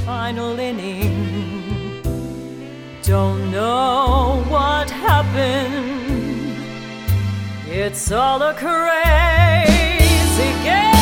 final inning. Don't know what happened. It's all a crazy game.